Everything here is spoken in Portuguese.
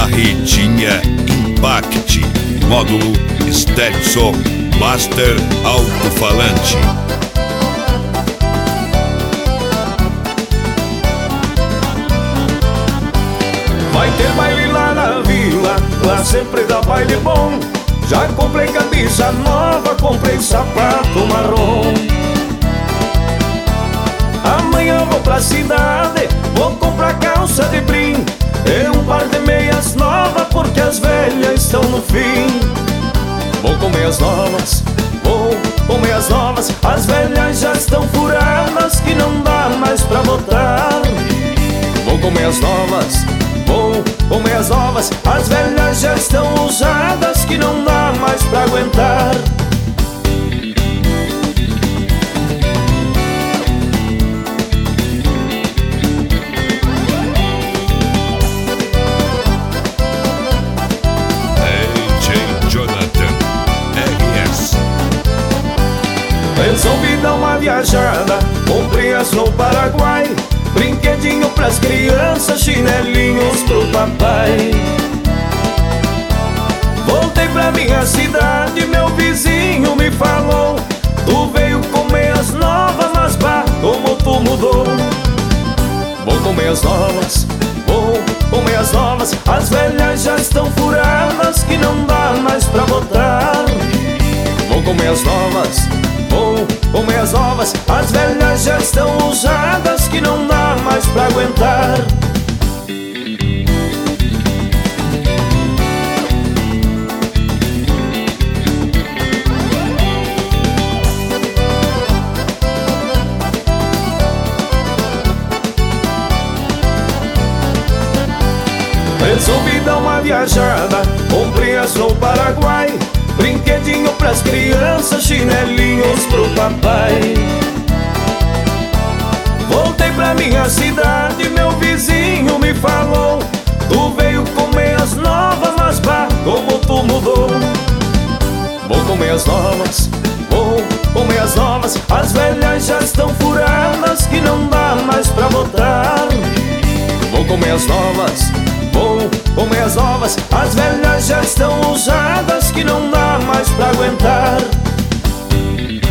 Barretinha Impact, módulo Stereo Som, Master Alto-Falante. Vai ter baile lá na vila, lá sempre dá baile bom. Já comprei camisa nova, comprei sapato marrom. Amanhã vou pra cidade, vou comprar calça de brim e um par de meias novas, porque as velhas estão no fim. Vou com meias novas, vou com meias novas, as velhas já estão furadas que não dá mais pra botar. Vou com meias novas, vou com meias novas, as velhas já estão usadas que não dá mais pra aguentar. Resolvi dar uma viajada, comprei as no Paraguai, brinquedinho pras crianças, chinelinhos pro papai. Voltei pra minha cidade, meu vizinho me falou: tu veio com meias novas, mas bah, como tu mudou. Vou com meias novas, vou com meias novas, as velhas já estão furadas que não dá mais pra botar. Vou com meias novas, vou com meias novas, as velhas já estão usadas que não dá mais pra aguentar. Resolvi dar uma viajada, comprei as no Paraguai, brinquedinho pras crianças, chinelinhos pro papai. Voltei pra minha cidade, meu vizinho me falou: tu veio com meias novas, mas bah, como tu mudou. Vou com meias novas, vou com meias novas, as velhas já estão furadas que não dá mais pra botar. Vou com meias novas, vou com meias novas, as velhas já estão usadas que não dá mais pra aguentar.